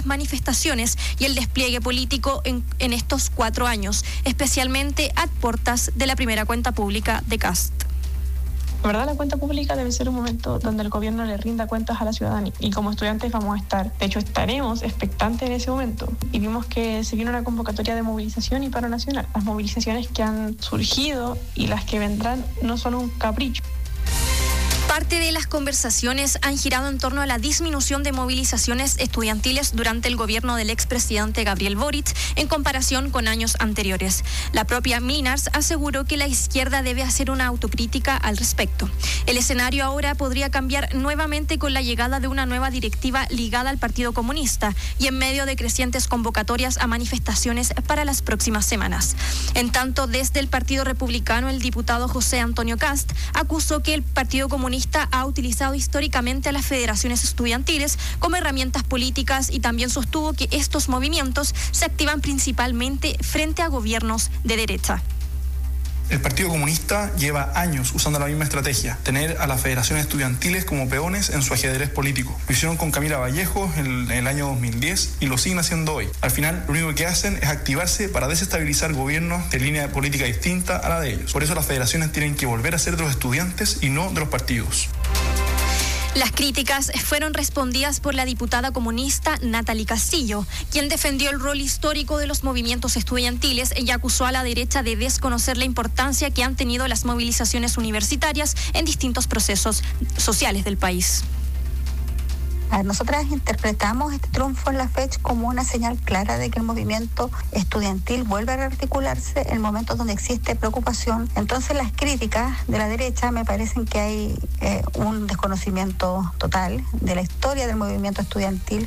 las manifestaciones y el despliegue político en estos 4 años, especialmente a puertas de la primera cuenta pública de Kast. La verdad, la cuenta pública debe ser un momento donde el gobierno le rinda cuentas a la ciudadanía, y como estudiantes vamos a estar, de hecho estaremos expectantes en ese momento. Y vimos que se viene una convocatoria de movilización y paro nacional. Las movilizaciones que han surgido y las que vendrán no son un capricho. Parte de las conversaciones han girado en torno a la disminución de movilizaciones estudiantiles durante el gobierno del expresidente Gabriel Boric en comparación con años anteriores. La propia Minars aseguró que la izquierda debe hacer una autocrítica al respecto. El escenario ahora podría cambiar nuevamente con la llegada de una nueva directiva ligada al Partido Comunista y en medio de crecientes convocatorias a manifestaciones para las próximas semanas. En tanto, desde el Partido Republicano, el diputado José Antonio Kast acusó que el Partido Comunista ha utilizado históricamente a las federaciones estudiantiles como herramientas políticas y también sostuvo que estos movimientos se activan principalmente frente a gobiernos de derecha. El Partido Comunista lleva años usando la misma estrategia, tener a las federaciones estudiantiles como peones en su ajedrez político. Lo hicieron con Camila Vallejo en el año 2010 y lo siguen haciendo hoy. Al final, lo único que hacen es activarse para desestabilizar gobiernos de línea política distinta a la de ellos. Por eso las federaciones tienen que volver a ser de los estudiantes y no de los partidos. Las críticas fueron respondidas por la diputada comunista Natalie Castillo, quien defendió el rol histórico de los movimientos estudiantiles y acusó a la derecha de desconocer la importancia que han tenido las movilizaciones universitarias en distintos procesos sociales del país. Nosotras interpretamos este triunfo en la fecha como una señal clara de que el movimiento estudiantil vuelve a rearticularse en momentos donde existe preocupación. Entonces las críticas de la derecha me parecen que hay un desconocimiento total de la historia del movimiento estudiantil.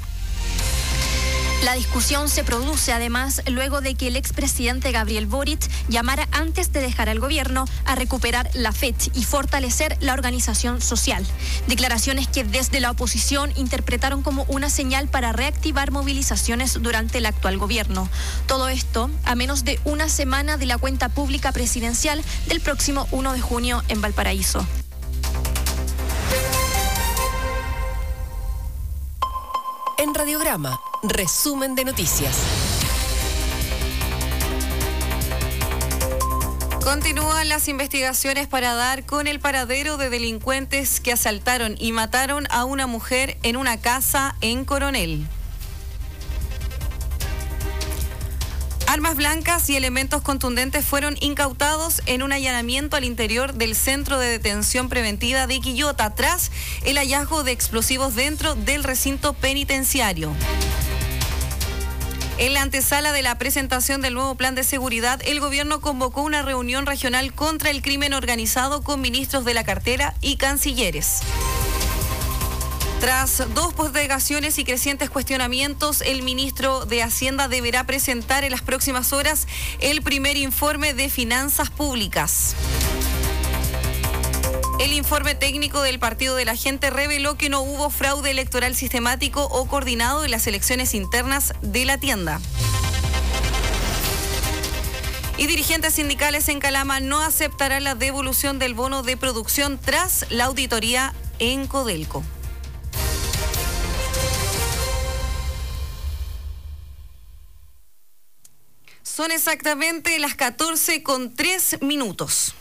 La discusión se produce además luego de que el expresidente Gabriel Boric llamara antes de dejar el gobierno a recuperar la FECH y fortalecer la organización social. Declaraciones que desde la oposición interpretaron como una señal para reactivar movilizaciones durante el actual gobierno. Todo esto a menos de una semana de la cuenta pública presidencial del próximo 1 de junio en Valparaíso. En Radiograma, resumen de noticias. Continúan las investigaciones para dar con el paradero de delincuentes que asaltaron y mataron a una mujer en una casa en Coronel. Armas blancas y elementos contundentes fueron incautados en un allanamiento al interior del Centro de Detención Preventiva de Quillota tras el hallazgo de explosivos dentro del recinto penitenciario. En la antesala de la presentación del nuevo plan de seguridad, el gobierno convocó una reunión regional contra el crimen organizado con ministros de la cartera y cancilleres. Tras 2 postergaciones y crecientes cuestionamientos, el ministro de Hacienda deberá presentar en las próximas horas el primer informe de finanzas públicas. El informe técnico del Partido de la Gente reveló que no hubo fraude electoral sistemático o coordinado en las elecciones internas de la tienda. Y dirigentes sindicales en Calama no aceptarán la devolución del bono de producción tras la auditoría en Codelco. Son exactamente las 14:03.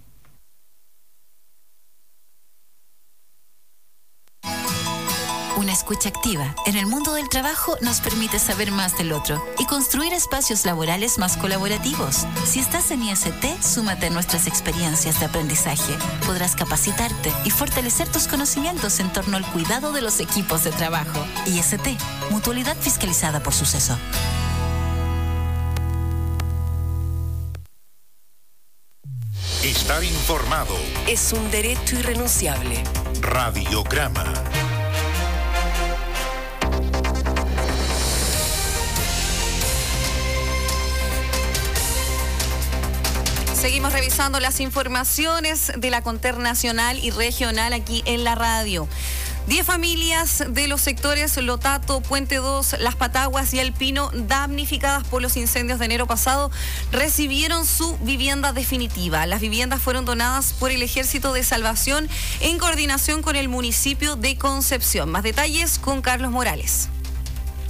Una escucha activa en el mundo del trabajo nos permite saber más del otro y construir espacios laborales más colaborativos. Si estás en IST, súmate a nuestras experiencias de aprendizaje. Podrás capacitarte y fortalecer tus conocimientos en torno al cuidado de los equipos de trabajo. IST, Mutualidad Fiscalizada por Suceso. Estar informado es un derecho irrenunciable. Radiograma. Seguimos revisando las informaciones de la Conter nacional y regional aquí en la radio. 10 familias de los sectores Lotato, Puente 2, Las Pataguas y El Pino, damnificadas por los incendios de enero pasado, recibieron su vivienda definitiva. Las viviendas fueron donadas por el Ejército de Salvación en coordinación con el municipio de Concepción. Más detalles con Carlos Morales.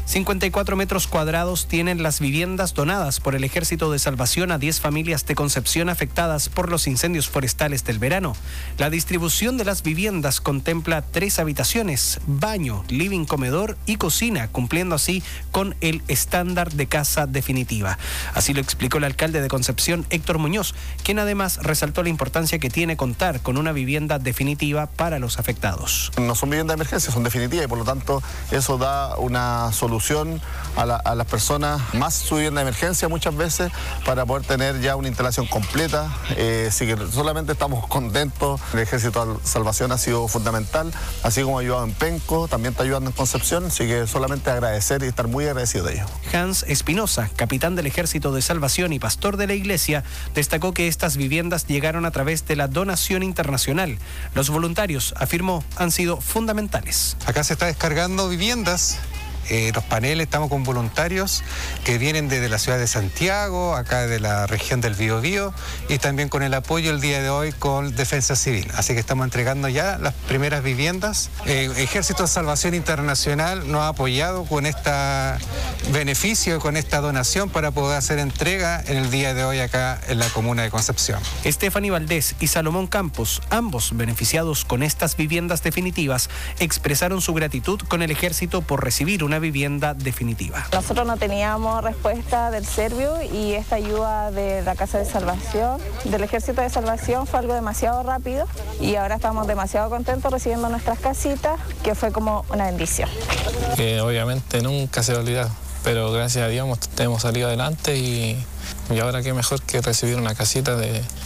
54 metros cuadrados tienen las viviendas donadas por el Ejército de Salvación a 10 familias de Concepción afectadas por los incendios forestales del verano. La distribución de las viviendas contempla 3 habitaciones, baño, living, comedor y cocina, cumpliendo así con el estándar de casa definitiva. Así lo explicó el alcalde de Concepción, Héctor Muñoz, quien además resaltó la importancia que tiene contar con una vivienda definitiva para los afectados. No son viviendas de emergencia, son definitivas y por lo tanto eso da una solución a las personas, más su vivienda de emergencia muchas veces, para poder tener ya una instalación completa. Así que solamente estamos contentos. El Ejército de Salvación ha sido fundamental, así como ha ayudado en Penco, también está ayudando en Concepción, así que solamente agradecer y estar muy agradecido de ellos. Hans Espinosa, capitán del Ejército de Salvación y pastor de la iglesia, destacó que estas viviendas llegaron a través de la donación internacional. Los voluntarios, afirmó, han sido fundamentales. Acá se está descargando viviendas. Los paneles, estamos con voluntarios que vienen desde la ciudad de Santiago, acá de la región del Biobío, y también con el apoyo el día de hoy con Defensa Civil. Así que estamos entregando ya las primeras viviendas. Ejército de Salvación Internacional nos ha apoyado con este beneficio, con esta donación para poder hacer entrega en el día de hoy acá en la comuna de Concepción. Stephanie Valdés y Salomón Campos, ambos beneficiados con estas viviendas definitivas, expresaron su gratitud con el Ejército por recibir una vivienda definitiva. Nosotros no teníamos respuesta del Servio y esta ayuda de la Casa de Salvación, del Ejército de Salvación, fue algo demasiado rápido y ahora estamos demasiado contentos recibiendo nuestras casitas, que fue como una bendición. Que obviamente nunca se va a olvidar, pero gracias a Dios hemos salido adelante y ahora qué mejor que recibir una casita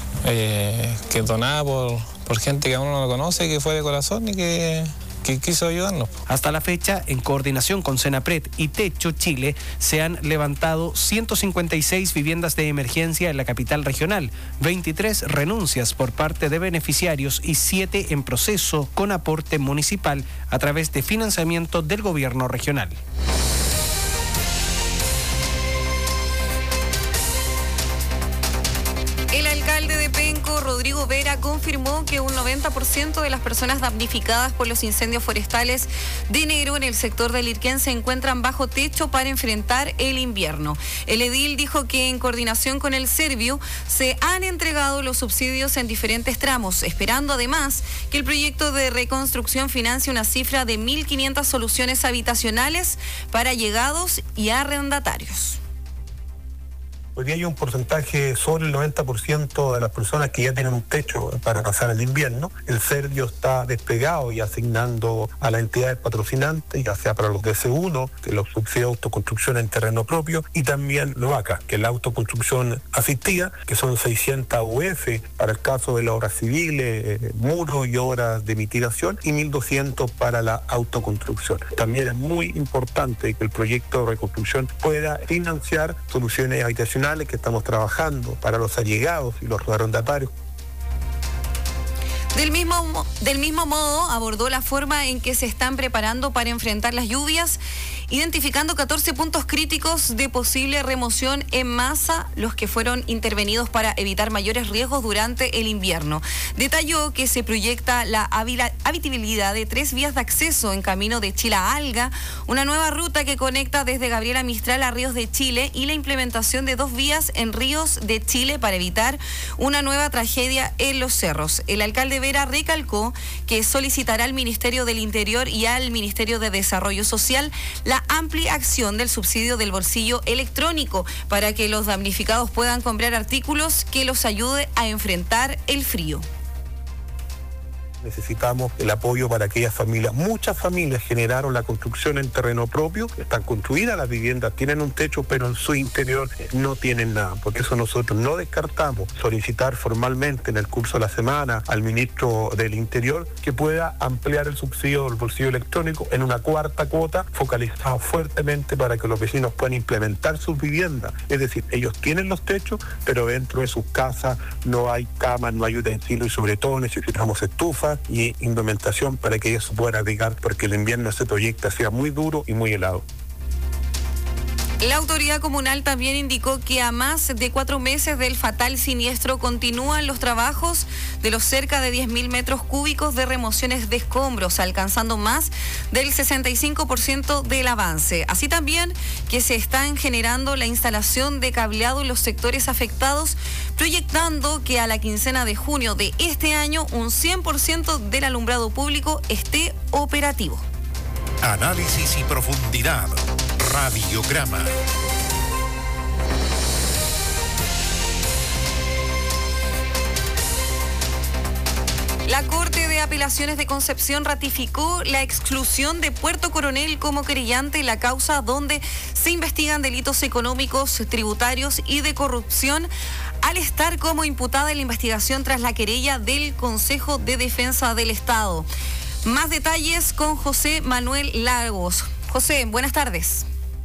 que es donada por gente que aún no lo conoce, que fue de corazón y que quiso ayudarnos. Hasta la fecha, en coordinación con Senapred y Techo Chile, se han levantado 156 viviendas de emergencia en la capital regional, 23 renuncias por parte de beneficiarios y 7 en proceso con aporte municipal a través de financiamiento del gobierno regional. El alcalde de Penco, Rodrigo Vera, confirmó que un 90% de las personas damnificadas por los incendios forestales de enero en el sector del Irquén se encuentran bajo techo para enfrentar el invierno. El edil dijo que en coordinación con el Servio se han entregado los subsidios en diferentes tramos, esperando además que el proyecto de reconstrucción financie una cifra de 1.500 soluciones habitacionales para allegados y arrendatarios. Hoy día hay un porcentaje sobre el 90% de las personas que ya tienen un techo para pasar el invierno. El Servio está desplegado y asignando a las entidades patrocinantes, ya sea para los DC1, que los subsidios de autoconstrucción en terreno propio, y también LOACA, que es la autoconstrucción asistida, que son 600 UF para el caso de las obras civiles, muros y obras de mitigación, y 1.200 para la autoconstrucción. También es muy importante que el proyecto de reconstrucción pueda financiar soluciones habitacionales que estamos trabajando para los allegados y los arrendatarios. Del mismo modo, abordó la forma en que se están preparando para enfrentar las lluvias, identificando 14 puntos críticos de posible remoción en masa, los que fueron intervenidos para evitar mayores riesgos durante el invierno. Detalló que se proyecta la habitabilidad de 3 vías de acceso en camino de Chile a Alga, una nueva ruta que conecta desde Gabriela Mistral a Ríos de Chile y la implementación de 2 vías en Ríos de Chile para evitar una nueva tragedia en los cerros. El alcalde Vera recalcó que solicitará al Ministerio del Interior y al Ministerio de Desarrollo Social la amplia acción del subsidio del bolsillo electrónico para que los damnificados puedan comprar artículos que los ayude a enfrentar el frío. Necesitamos el apoyo para aquellas familias. Muchas familias generaron la construcción en terreno propio, están construidas las viviendas, tienen un techo, pero en su interior no tienen nada. Por eso nosotros no descartamos solicitar formalmente en el curso de la semana al ministro del Interior que pueda ampliar el subsidio del bolsillo electrónico en una 4ª cuota, focalizada fuertemente para que los vecinos puedan implementar sus viviendas. Es decir, ellos tienen los techos, pero dentro de sus casas no hay camas, no hay utensilios y sobre todo necesitamos estufas y indumentación para que ellos se puedan abrigar porque el invierno se proyecta sea muy duro y muy helado. La autoridad comunal también indicó que a más de 4 meses del fatal siniestro continúan los trabajos de los cerca de 10.000 metros cúbicos de remociones de escombros, alcanzando más del 65% del avance. Así también que se están generando la instalación de cableado en los sectores afectados, proyectando que a la quincena de junio de este año un 100% del alumbrado público esté operativo. Análisis y profundidad. Radiograma. La Corte de Apelaciones de Concepción ratificó la exclusión de Puerto Coronel como querellante en la causa donde se investigan delitos económicos, tributarios y de corrupción, al estar como imputada en la investigación tras la querella del Consejo de Defensa del Estado. Más detalles con José Manuel Lagos. José, buenas tardes.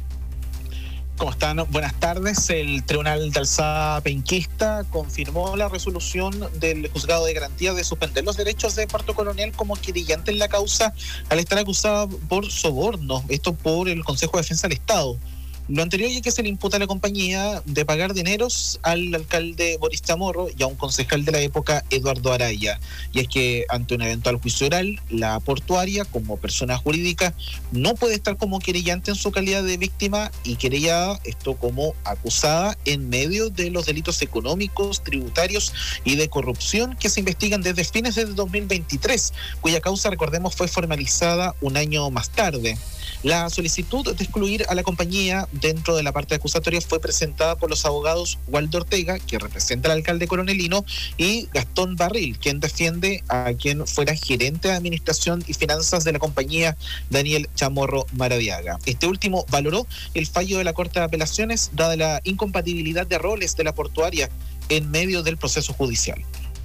¿Cómo están? Buenas tardes. El Tribunal de Alzada Penquista confirmó la resolución del Juzgado de Garantía de suspender los derechos de Puerto Coronel como querellante en la causa al estar acusada por soborno, esto por el Consejo de Defensa del Estado. Lo anterior ya que se le imputa a la compañía de pagar dineros al alcalde Boris Chamorro y a un concejal de la época, Eduardo Araya. Y es que ante un eventual juicio oral, la portuaria como persona jurídica no puede estar como querellante en su calidad de víctima y querellada, esto como acusada en medio de los delitos económicos, tributarios y de corrupción que se investigan desde fines de 2023, cuya causa, recordemos, fue formalizada un año más tarde. La solicitud de excluir a la compañía dentro de la parte acusatoria fue presentada por los abogados Waldo Ortega, que representa al alcalde coronelino, y Gastón Barril, quien defiende a quien fuera gerente de administración y finanzas de la compañía, Daniel Chamorro Maradiaga. Este último valoró el fallo de la Corte de Apelaciones, dada la incompatibilidad de roles de la portuaria en medio del proceso judicial.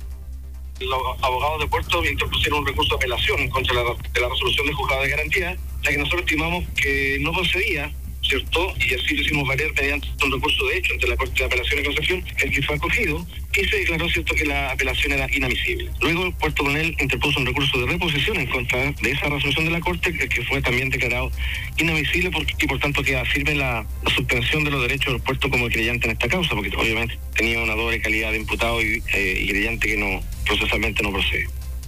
Los abogados de Puerto interpusieron un recurso de apelación en contra de la resolución del Juzgado de Garantía, ya que nosotros estimamos que no procedía, ¿cierto? Y así lo hicimos valer mediante un recurso de hecho ante la Corte de Apelaciones de Concepción, el que fue acogido, y se declaró, ¿cierto?, que la apelación era inadmisible. Luego Puerto Coronel interpuso un recurso de reposición en contra de esa resolución de la Corte, que fue también declarado inadmisible y por tanto queda firme la suspensión de los derechos del Puerto como creyente en esta causa, porque obviamente tenía una doble calidad de imputado y creyente que no procesalmente no procede.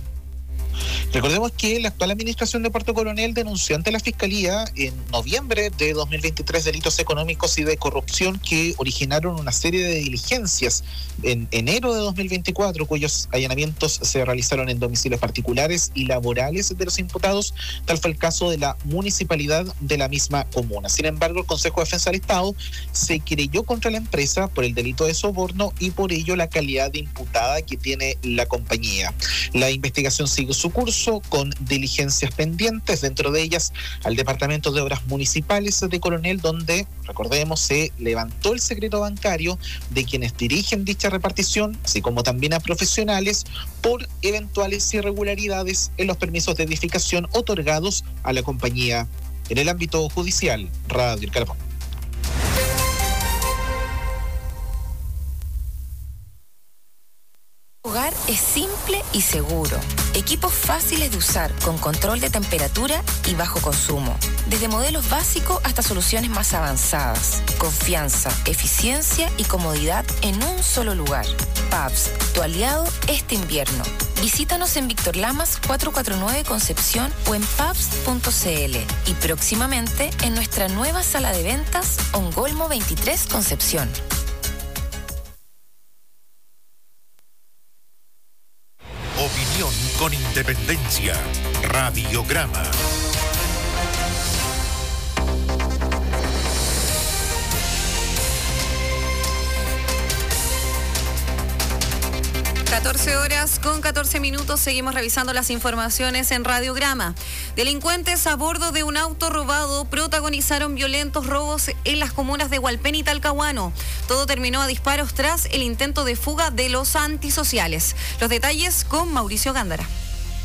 Recordemos que la actual administración de Puerto Coronel denunció ante la Fiscalía en noviembre de 2023 delitos económicos y de corrupción que originaron una serie de diligencias en enero de 2024, cuyos allanamientos se realizaron en domicilios particulares y laborales de los imputados. Tal fue el caso de la municipalidad de la misma comuna. Sin embargo, el Consejo de Defensa del Estado se querelló contra la empresa por el delito de soborno y por ello la calidad de imputada que tiene la compañía. La investigación sigue su curso con diligencias pendientes, dentro de ellas al Departamento de Obras Municipales de Coronel, donde, recordemos, se levantó el secreto bancario de quienes dirigen dicha repartición, así como también a profesionales por eventuales irregularidades en los permisos de edificación otorgados a la compañía. En el ámbito judicial, Radio El Calafón. Hogar es simple y seguro. Equipos fáciles de usar, con control de temperatura y bajo consumo. Desde modelos básicos hasta soluciones más avanzadas. Confianza, eficiencia y comodidad en un solo lugar. Pabst, tu aliado este invierno. Visítanos en Víctor Lamas 449 Concepción o en pabst.cl y próximamente en nuestra nueva sala de ventas Ongolmo 23 Concepción. Opinión con independencia. Radiograma. (14:14) Seguimos revisando las informaciones en Radiograma. Delincuentes a bordo de un auto robado protagonizaron violentos robos en las comunas de Hualpén y Talcahuano. Todo terminó a disparos tras el intento de fuga de los antisociales. Los detalles con Mauricio Gándara.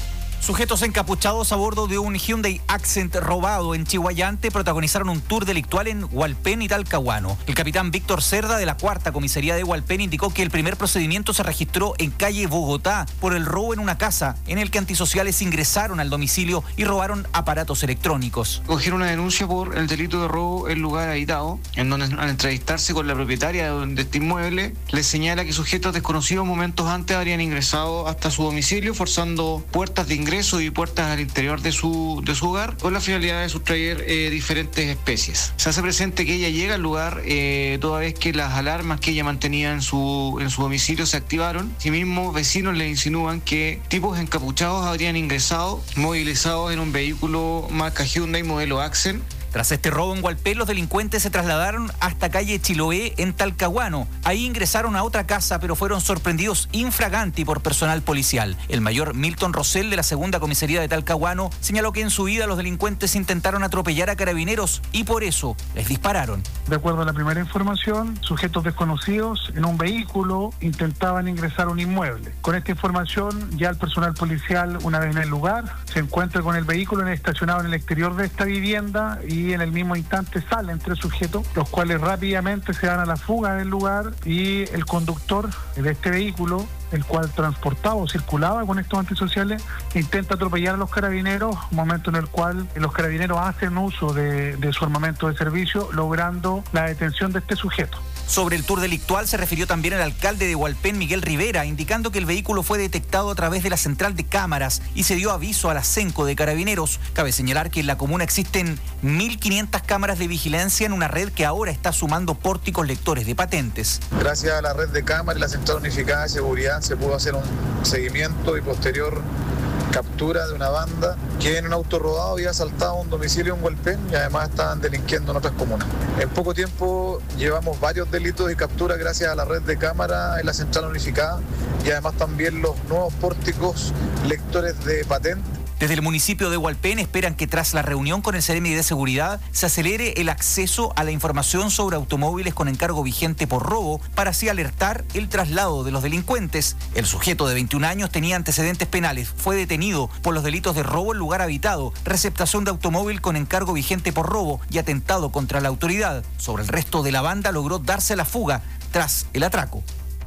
Sujetos encapuchados a bordo de un Hyundai Accent robado en Chihuayante protagonizaron un tour delictual en Hualpén y Talcahuano. El capitán Víctor Cerda de la 4ª Comisaría de Hualpén indicó que el primer procedimiento se registró en calle Bogotá por el robo en una casa en el que antisociales ingresaron al domicilio y robaron aparatos electrónicos. Cogieron una denuncia por el delito de robo en lugar habitado, en donde al entrevistarse con la propietaria de este inmueble, les señala que sujetos desconocidos momentos antes habrían ingresado hasta su domicilio, forzando puertas de ingreso y puertas al interior de su hogar con la finalidad de sustraer diferentes especies. Se hace presente que ella llega al lugar toda vez que las alarmas que ella mantenía en su domicilio se activaron. Asimismo, vecinos le insinúan que tipos encapuchados habrían ingresado movilizados en un vehículo marca Hyundai modelo Accent. Tras este robo en Hualpén, los delincuentes se trasladaron hasta calle Chiloé en Talcahuano. Ahí ingresaron a otra casa, pero fueron sorprendidos infraganti por personal policial. El mayor Milton Rosell de la 2ª Comisaría de Talcahuano señaló que en su huida los delincuentes intentaron atropellar a carabineros y por eso les dispararon. De acuerdo a la primera información, sujetos desconocidos en un vehículo intentaban ingresar a un inmueble. Con esta información, ya el personal policial, una vez en el lugar, se encuentra con el vehículo estacionado en el exterior de esta vivienda y en el mismo instante salen 3 sujetos, los cuales rápidamente se dan a la fuga del lugar y el conductor de este vehículo, el cual transportaba o circulaba con estos antisociales, intenta atropellar a los carabineros, momento en el cual los carabineros hacen uso de su armamento de servicio, logrando la detención de este sujeto. Sobre el tour delictual se refirió también el alcalde de Hualpén, Miguel Rivera, indicando que el vehículo fue detectado a través de la central de cámaras y se dio aviso a la CENCO de Carabineros. Cabe señalar que en la comuna existen 1.500 cámaras de vigilancia en una red que ahora está sumando pórticos lectores de patentes. Gracias a la red de cámaras y la Central Unificada de Seguridad se pudo hacer un seguimiento y posterior captura de una banda que en un auto robado había asaltado un domicilio en Hualpén y además estaban delinquiendo en otras comunas. En poco tiempo llevamos varios delitos de captura gracias a la red de cámara en la Central Unificada y además también los nuevos pórticos lectores de patente. Desde el municipio de Hualpén esperan que tras la reunión con el Seremi de Seguridad se acelere el acceso a la información sobre automóviles con encargo vigente por robo para así alertar el traslado de los delincuentes. El sujeto de 21 años tenía antecedentes penales, fue detenido por los delitos de robo en lugar habitado, receptación de automóvil con encargo vigente por robo y atentado contra la autoridad. Sobre el resto de la banda logró darse a la fuga tras el atraco.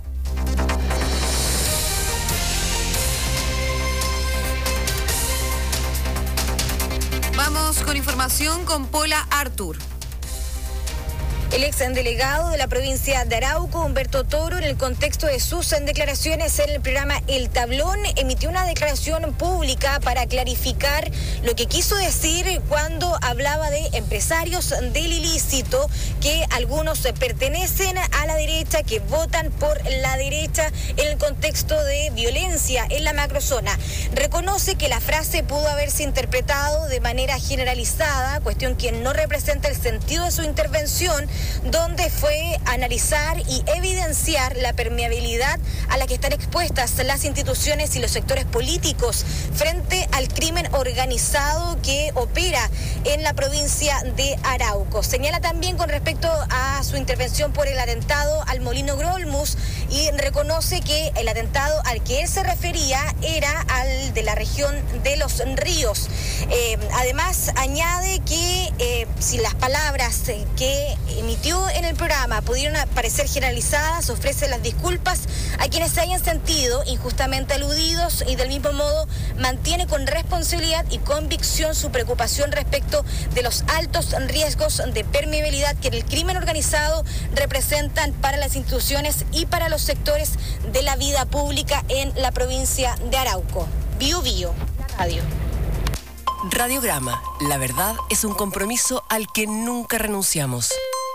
Vamos con información con Paula Artur. El exdelegado de la provincia de Arauco, Humberto Toro, en el contexto de sus declaraciones en el programa El Tablón, emitió una declaración pública para clarificar lo que quiso decir cuando hablaba de empresarios del ilícito, que algunos pertenecen a la derecha, que votan por la derecha en el contexto de violencia en la macrozona. Reconoce que la frase pudo haberse interpretado de manera generalizada, cuestión que no representa el sentido de su intervención, donde fue analizar y evidenciar la permeabilidad a la que están expuestas las instituciones y los sectores políticos frente al crimen organizado que opera en la provincia de Arauco. Señala también con respecto a su intervención por el atentado al Molino Grolmus y reconoce que el atentado al que él se refería era al de la región de Los Ríos. Además, añade que si las palabras que emitió en el programa pudieron parecer generalizadas, ofrece las disculpas a quienes se hayan sentido injustamente aludidos y del mismo modo mantiene con responsabilidad y convicción su preocupación respecto de los altos riesgos de permeabilidad que el crimen organizado representan para las instituciones y para los sectores de la vida pública en la provincia de Arauco. Bio Bio, la radio. Radiograma, la verdad es un compromiso al que nunca renunciamos.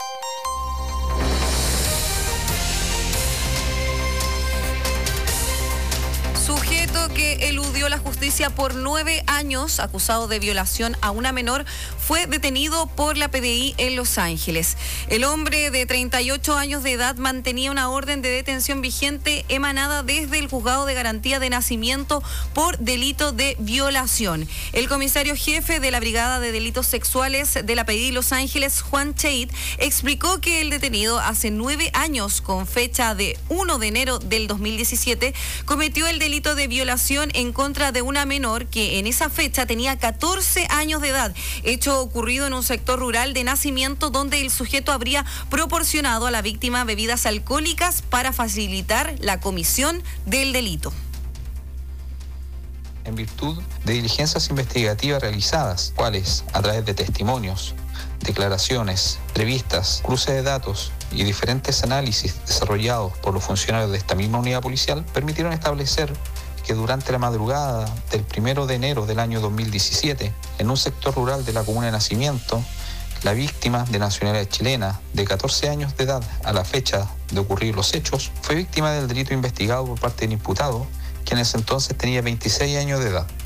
Sujeto que eludió la justicia por 9 años, acusado de violación a una menor, fue detenido por la PDI en Los Ángeles. El hombre de 38 años de edad mantenía una orden de detención vigente emanada desde el Juzgado de Garantía de Nacimiento por delito de violación. El comisario jefe de la Brigada de Delitos Sexuales de la PDI Los Ángeles, Juan Cheit, explicó que el detenido hace 9 años, con fecha de 1 de enero del 2017, cometió el delito de violación violación en contra de una menor que en esa fecha tenía 14 años de edad, hecho ocurrido en un sector rural de Nacimiento donde el sujeto habría proporcionado a la víctima bebidas alcohólicas para facilitar la comisión del delito. En virtud de diligencias investigativas realizadas, cuales a través de testimonios, declaraciones, entrevistas, cruce de datos y diferentes análisis desarrollados por los funcionarios de esta misma unidad policial, permitieron establecer que durante la madrugada del 1 de enero del año 2017, en un sector rural de la comuna de Nacimiento, la víctima de nacionalidad chilena de 14 años de edad a la fecha de ocurrir los hechos, fue víctima del delito investigado por parte del imputado, quien en ese entonces tenía 26 años de edad.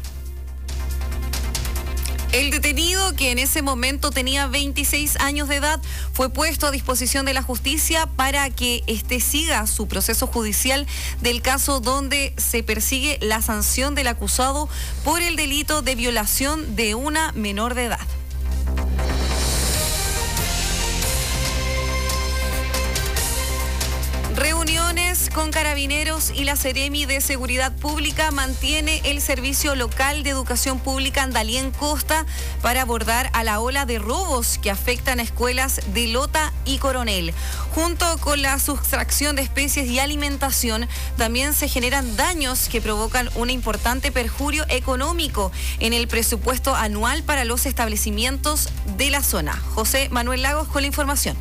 El detenido, que en ese momento tenía 26 años de edad, fue puesto a disposición de la justicia para que siga su proceso judicial del caso donde se persigue la sanción del acusado por el delito de violación de una menor de edad. Reuniones con Carabineros y la Seremi de Seguridad Pública mantiene el Servicio Local de Educación Pública Andalien Costa para abordar a la ola de robos que afectan a escuelas de Lota y Coronel. Junto con la sustracción de especies y alimentación, también se generan daños que provocan un importante perjurio económico en el presupuesto anual para los establecimientos de la zona. José Manuel Lagos con la información.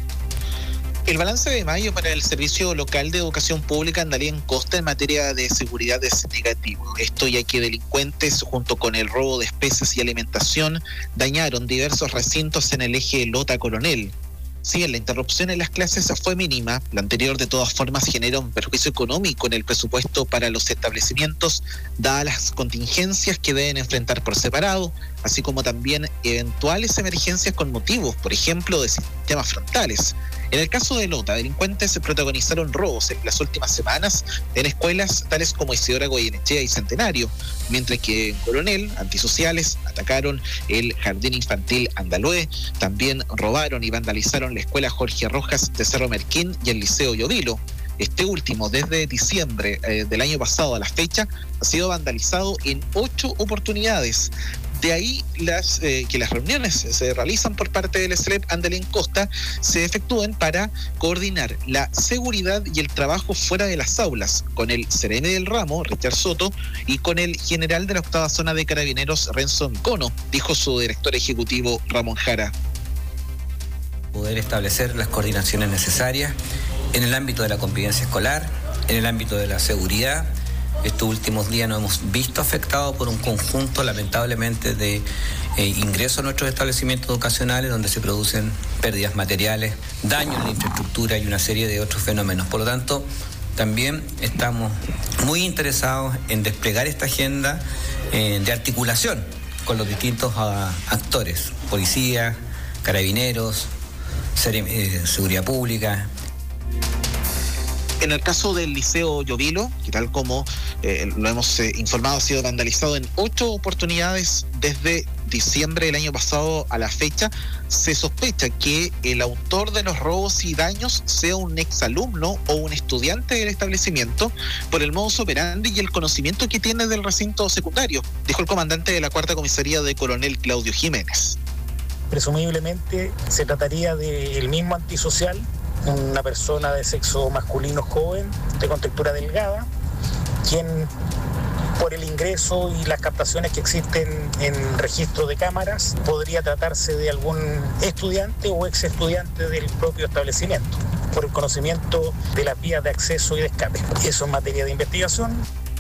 El balance de mayo para el Servicio Local de Educación Pública Andalien Costa en materia de seguridad es negativo. Esto ya que delincuentes, junto con el robo de especies y alimentación, dañaron diversos recintos en el eje Lota-Coronel. Si bien la interrupción en las clases fue mínima, la anterior de todas formas genera un perjuicio económico en el presupuesto para los establecimientos, dadas las contingencias que deben enfrentar por separado, así como también eventuales emergencias con motivos, por ejemplo, de sistemas frontales. En el caso de Lota, delincuentes protagonizaron robos en las últimas semanas en escuelas tales como Isidora Goyenechea y Centenario, mientras que en Coronel, antisociales atacaron el Jardín Infantil Andalue, también robaron y vandalizaron la Escuela Jorge Rojas de Cerro Merquín y el Liceo Llovilo. Este último, desde diciembre del año pasado a la fecha, ha sido vandalizado en 8 oportunidades. De ahí que las reuniones se realizan por parte del SLEP Andalien Costa se efectúen para coordinar la seguridad y el trabajo fuera de las aulas con el sereno del ramo, Richard Soto, y con el general de la 8ª zona de Carabineros, Renzo Micono, dijo su director ejecutivo Ramón Jara. Poder establecer las coordinaciones necesarias en el ámbito de la convivencia escolar, en el ámbito de la seguridad. Estos últimos días nos hemos visto afectados por un conjunto, lamentablemente, de ingresos a nuestros establecimientos educacionales donde se producen pérdidas materiales, daños en la infraestructura y una serie de otros fenómenos. Por lo tanto, también estamos muy interesados en desplegar esta agenda de articulación con los distintos actores, policía, carabineros, seguridad pública. En el caso del Liceo Llovilo, que tal como lo hemos informado, ha sido vandalizado en 8 oportunidades desde diciembre del año pasado a la fecha, se sospecha que el autor de los robos y daños sea un exalumno o un estudiante del establecimiento por el modus operandi y el conocimiento que tiene del recinto secundario, dijo el comandante de la 4ª comisaría de Coronel, Claudio Jiménez. Presumiblemente se trataría del mismo antisocial, una persona de sexo masculino joven, de contextura delgada, quien por el ingreso y las captaciones que existen en registro de cámaras, podría tratarse de algún estudiante o ex estudiante del propio establecimiento, por el conocimiento de las vías de acceso y de escape. Eso en materia de investigación.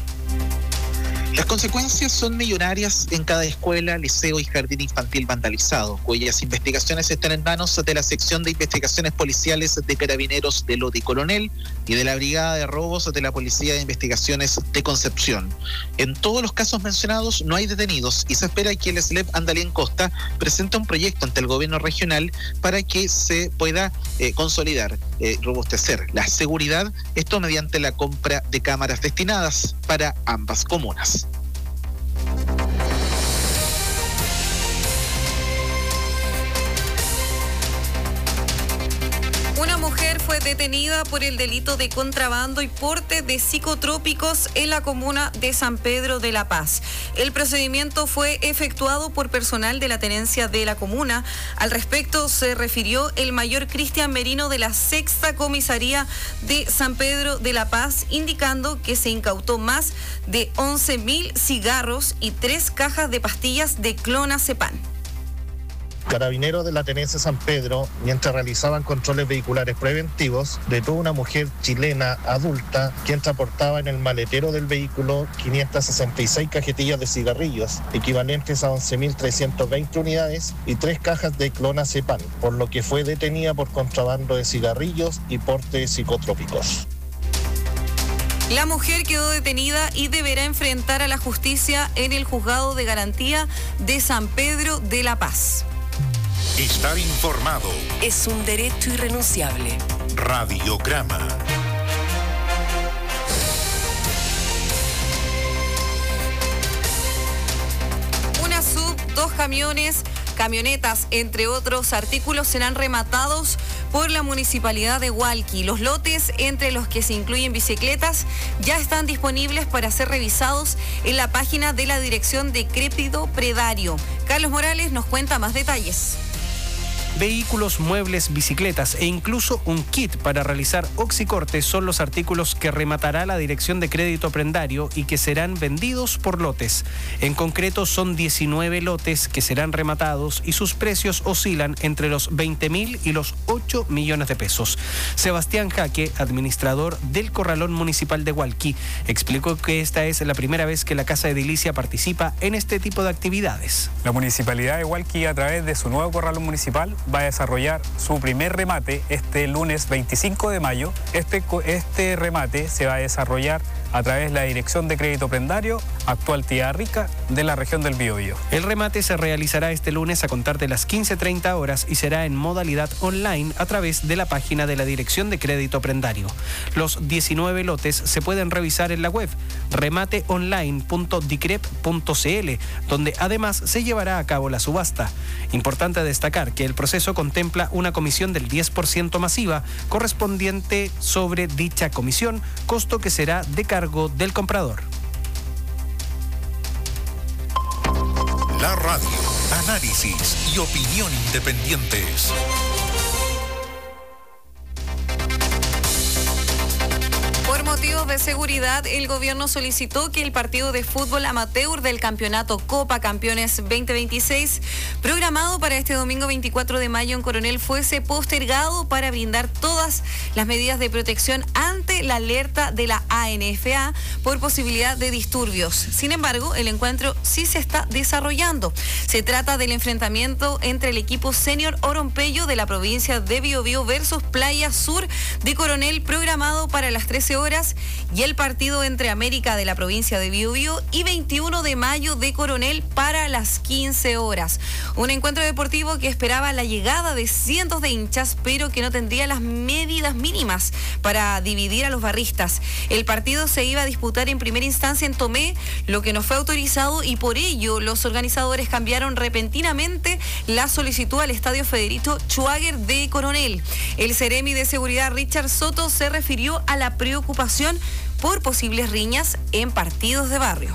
Las consecuencias son millonarias en cada escuela, liceo y jardín infantil vandalizado, cuyas investigaciones están en manos de la sección de investigaciones policiales de Carabineros de Lota y Coronel y de la Brigada de Robos de la Policía de Investigaciones de Concepción. En todos los casos mencionados no hay detenidos y se espera que el SLEP Andalien Costa presente un proyecto ante el gobierno regional para que se pueda consolidar, robustecer la seguridad, esto mediante la compra de cámaras destinadas para ambas comunas. Una mujer fue detenida por el delito de contrabando y porte de psicotrópicos en la comuna de San Pedro de la Paz. El procedimiento fue efectuado por personal de la tenencia de la comuna. Al respecto se refirió el mayor Cristian Merino de la Sexta Comisaría de San Pedro de la Paz, indicando que se incautó más de 11.000 cigarros y 3 cajas de pastillas de clonazepam. Carabineros de la Tenencia San Pedro, mientras realizaban controles vehiculares preventivos, detuvo a una mujer chilena adulta quien transportaba en el maletero del vehículo 566 cajetillas de cigarrillos, equivalentes a 11.320 unidades y 3 cajas de clonazepam, por lo que fue detenida por contrabando de cigarrillos y porte de psicotrópicos. La mujer quedó detenida y deberá enfrentar a la justicia en el Juzgado de Garantía de San Pedro de la Paz. Estar informado es un derecho irrenunciable. Radiograma. Una sub, 2 camionetas, entre otros artículos, serán rematados por la Municipalidad de Hualqui. Los lotes, entre los que se incluyen bicicletas, ya están disponibles para ser revisados en la página de la Dirección de Crédito Predario. Carlos Morales nos cuenta más detalles. Vehículos, muebles, bicicletas e incluso un kit para realizar oxicortes son los artículos que rematará la Dirección de Crédito Prendario y que serán vendidos por lotes. En concreto son 19 lotes que serán rematados y sus precios oscilan entre los 20.000 y los 8 millones de pesos. Sebastián Jaque, administrador del Corralón Municipal de Hualqui, explicó que esta es la primera vez que la Casa Edilicia participa en este tipo de actividades. La Municipalidad de Hualqui, a través de su nuevo Corralón Municipal, va a desarrollar su primer remate este lunes 25 de mayo. Este remate se va a desarrollar a través de la Dirección de Crédito Prendario, actual Tía Rica, de la región del Biobío. El remate se realizará este lunes a contar de las 15:30 horas y será en modalidad online a través de la página de la Dirección de Crédito Prendario. Los 19 lotes se pueden revisar en la web remateonline.dicrep.cl, donde además se llevará a cabo la subasta. Importante destacar que el proceso contempla una comisión del 10% masiva correspondiente sobre dicha comisión, costo que será de cargo del comprador. La radio, análisis y opinión independientes. Por motivos de seguridad, el gobierno solicitó que el partido de fútbol amateur del campeonato Copa Campeones 2026, programado para este domingo 24 de mayo en Coronel, fuese postergado para brindar todas las medidas de protección ante la alerta de la ANFA por posibilidad de disturbios. Sin embargo, el encuentro sí se está desarrollando. Se trata del enfrentamiento entre el equipo senior Orompeyo de la provincia de Biobío versus Playa Sur de Coronel, programado para las 13 horas, y el partido entre América de la provincia de Biobío y 21 de mayo de Coronel para las 15 horas. Un encuentro deportivo que esperaba la llegada de cientos de hinchas, pero que no tendría las medidas mínimas para dividir a los barristas. El partido se iba a disputar en primera instancia en Tomé, lo que no fue autorizado, y por ello los organizadores cambiaron repentinamente la solicitud al Estadio Federico Schwager de Coronel. El Ceremi de Seguridad Richard Soto se refirió a la preocupación por posibles riñas en partidos de barrio.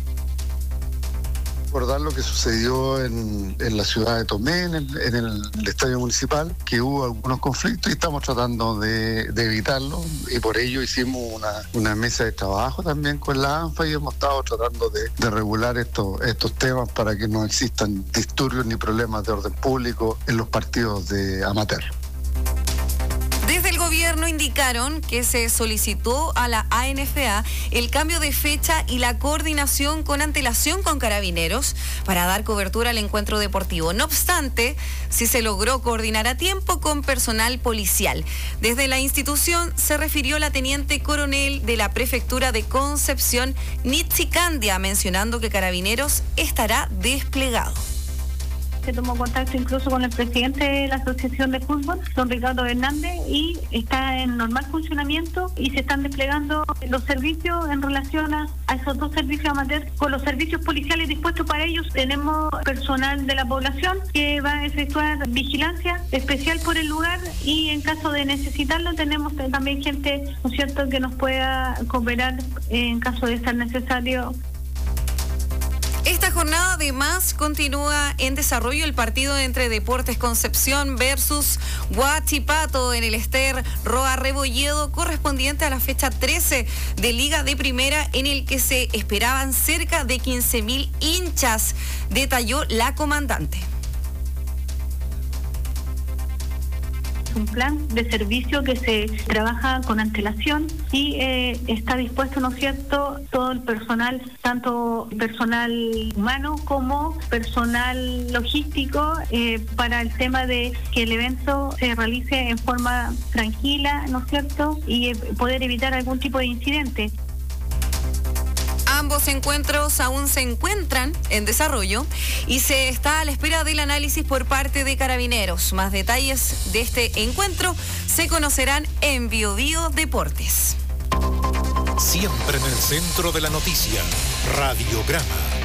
Recordar lo que sucedió en la ciudad de Tomé, en el estadio municipal, que hubo algunos conflictos y estamos tratando de evitarlo, y por ello hicimos una mesa de trabajo también con la ANFA y hemos estado tratando de regular estos temas para que no existan disturbios ni problemas de orden público en los partidos de amateur. Desde el gobierno indicaron que se solicitó a la ANFA el cambio de fecha y la coordinación con antelación con Carabineros para dar cobertura al encuentro deportivo. No obstante, sí se logró coordinar a tiempo con personal policial. Desde la institución se refirió la teniente coronel de la prefectura de Concepción, Nitzi Candia, mencionando que Carabineros estará desplegado. se tomó contacto incluso con el presidente de la Asociación de Fútbol, don Ricardo Hernández, y está en normal funcionamiento y se están desplegando los servicios en relación a esos dos servicios amateur. Con los servicios policiales dispuestos para ellos, tenemos personal de la población que va a efectuar vigilancia especial por el lugar, y en caso de necesitarlo tenemos también gente, ¿no es cierto?, que nos pueda cooperar en caso de ser necesario. Esta jornada además continúa en desarrollo el partido entre Deportes Concepción versus Huachipato en el Ester Roa Rebolledo, correspondiente a la fecha 13 de Liga de Primera, en el que se esperaban cerca de 15.000 hinchas, detalló la comandante. Un plan de servicio que se trabaja con antelación y está dispuesto, ¿no es cierto?, todo el personal, tanto personal humano como personal logístico, para el tema de que el evento se realice en forma tranquila, ¿no es cierto?, y poder evitar algún tipo de incidente. Ambos encuentros aún se encuentran en desarrollo y se está a la espera del análisis por parte de Carabineros. Más detalles de este encuentro se conocerán en Bio Bio Deportes. Siempre en el centro de la noticia, Radiograma.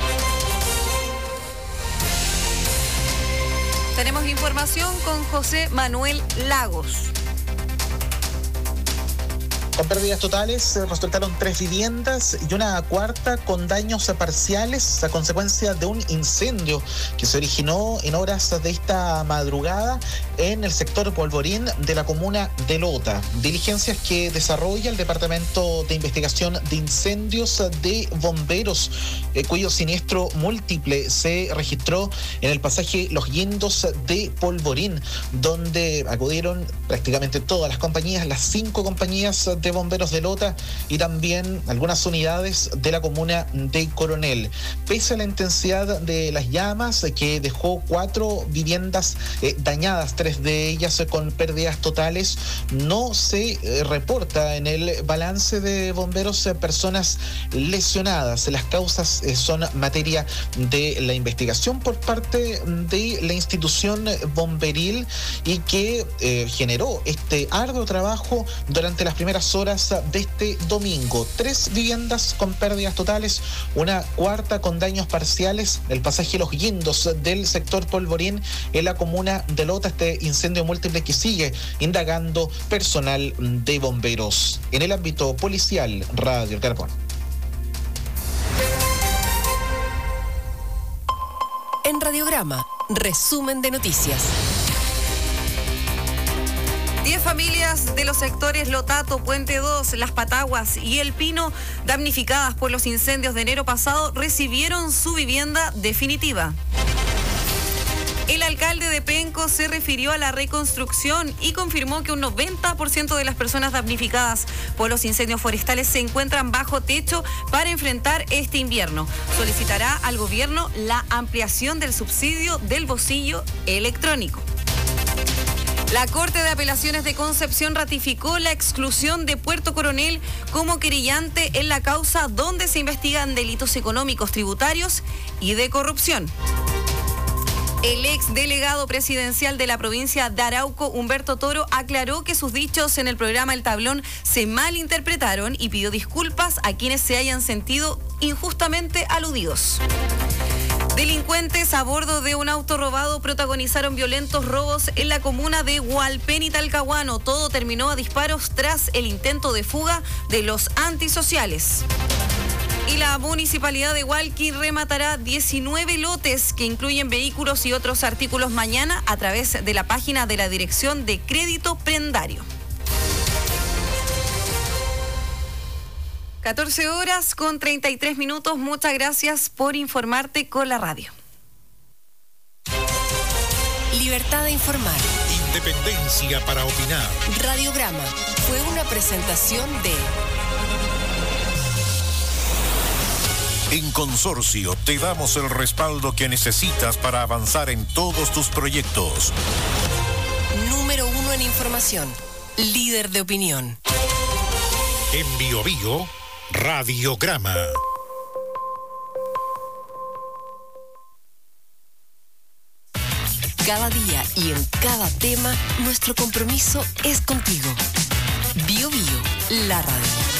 Tenemos información con José Manuel Lagos. Con pérdidas totales resultaron 3 viviendas y una cuarta con daños parciales a consecuencia de un incendio que se originó en horas de esta madrugada en el sector Polvorín de la comuna de Lota. Diligencias que desarrolla el Departamento de Investigación de Incendios de Bomberos, cuyo siniestro múltiple se registró en el pasaje Los Guindos de Polvorín, donde acudieron prácticamente todas las compañías, las 5 compañías de bomberos de Lota y también algunas unidades de la comuna de Coronel. Pese a la intensidad de las llamas, que dejó 4 viviendas dañadas, 3 de ellas con pérdidas totales, no se reporta en el balance de bomberos personas lesionadas. Las causas son materia de la investigación por parte de la institución bomberil y que generó este arduo trabajo durante las primeras horas de este domingo. 3 viviendas con pérdidas totales, una cuarta con daños parciales, el pasaje Los Guindos del sector Polvorín en la comuna de Lota. Este incendio múltiple que sigue indagando personal de bomberos. En el ámbito policial, Radio Carbón. En Radiograma, resumen de noticias. 10 familias de los sectores Lotato, Puente 2, Las Pataguas y El Pino, damnificadas por los incendios de enero pasado, recibieron su vivienda definitiva. El alcalde de Penco se refirió a la reconstrucción y confirmó que un 90% de las personas damnificadas por los incendios forestales se encuentran bajo techo para enfrentar este invierno. Solicitará al gobierno la ampliación del subsidio del bolsillo electrónico. La Corte de Apelaciones de Concepción ratificó la exclusión de Puerto Coronel como querellante en la causa donde se investigan delitos económicos, tributarios y de corrupción. El ex delegado presidencial de la provincia de Arauco, Humberto Toro, aclaró que sus dichos en el programa El Tablón se malinterpretaron y pidió disculpas a quienes se hayan sentido injustamente aludidos. Delincuentes a bordo de un auto robado protagonizaron violentos robos en la comuna de Hualpén y Talcahuano. Todo terminó a disparos tras el intento de fuga de los antisociales. Y la municipalidad de Hualqui rematará 19 lotes que incluyen vehículos y otros artículos mañana a través de la página de la Dirección de Crédito Prendario. 14 horas con 33 minutos. Muchas gracias por informarte con la radio. Libertad de informar. Independencia para opinar. Radiograma fue una presentación de... En Consorcio te damos el respaldo que necesitas para avanzar en todos tus proyectos. Número 1 en información. Líder de opinión. En Bio Bio, Radiograma. Cada día y en cada tema, nuestro compromiso es contigo. Bio Bio, la radio.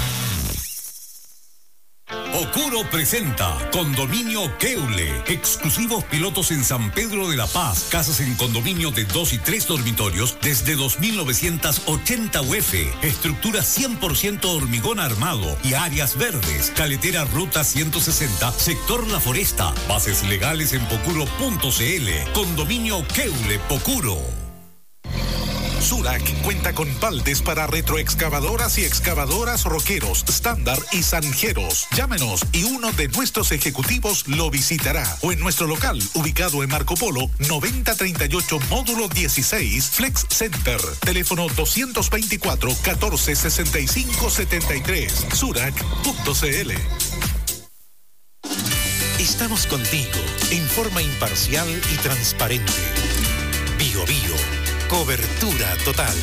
Okuro presenta Condominio Keule. Exclusivos pilotos en San Pedro de la Paz. Casas en condominio de 2 y 3 dormitorios desde 2.980 UF. Estructura 100% hormigón armado y áreas verdes. Caletera Ruta 160, sector La Foresta. Bases legales en pocuro.cl. Condominio Keule, Pocuro. Surac cuenta con baldes para retroexcavadoras y excavadoras Roqueros, Estándar y Sanjeros. Llámenos y uno de nuestros ejecutivos lo visitará. O en nuestro local, ubicado en Marco Polo, 9038 Módulo 16, Flex Center. Teléfono 224 14 65 73. Surac.cl. Estamos contigo en forma imparcial y transparente. Bio Bio. Cobertura total.